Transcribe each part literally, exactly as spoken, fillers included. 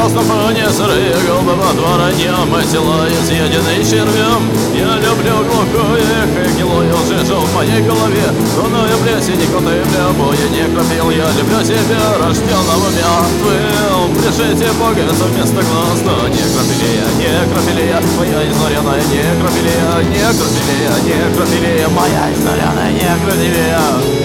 красном фоне сырые губы под вороньем, и тела изъедены червем. Я люблю глухое эхо, гнилую жижу в моей голове. Дунную плесень, коты в любое не кропил. Я люблю себя, рожденного мертвым. Пришите пуговицу вместо глаз, но некрофилия, некрофилия, моя изнуренная некрофилия, некрофилия, некрофилия, моя изнуренная некрофилия.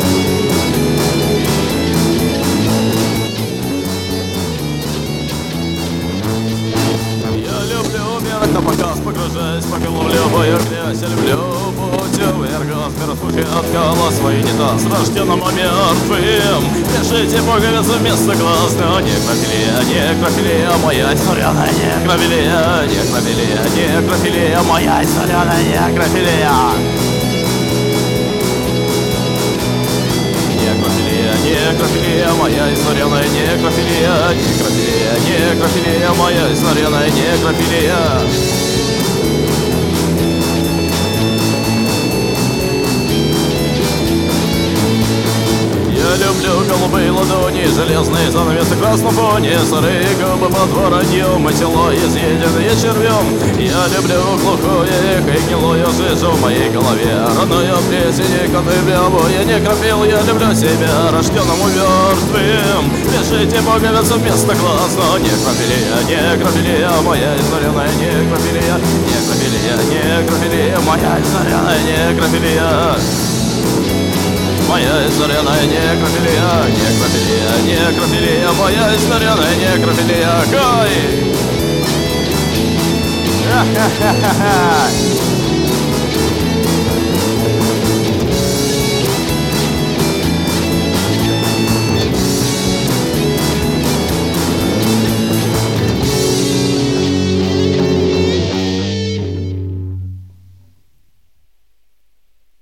На показ погружаясь по голову в любую грязь. Я люблю путевый оргазм, распухи от колос свой унитаз рожденному мертвым. Пишите пуговицу вместо глаз, но некрофилия, некрофилия, моя изнуренная некрофилия, некрофилия, некрофилия, моя изнуренная некрофилия. Некрофилия, некрофилия, моя изнуренная некрофилия, некрофилия, некрофилия, моя изнуренная некрофилия. Я люблю голубые ладони, железные занавесы в красном фоне, сырые губы под вороньем, и тело изъеденное червем. Я люблю глухое эхо и гнилую жижу в моей голове. Родную плесень, коты в я не кропил. Я люблю себя, рожденному мертвым. Пишите пуговицу вместо глаз, но некрофилия, некрофилия, моя изнуренная некрофилия, некрофилия, некрофилия, моя изнуренная некрофилия. Моя изнуренная некрофилия, некрофилия, некрофилия, моя изнуренная некрофилия. Кай! Ха-ха-ха-ха!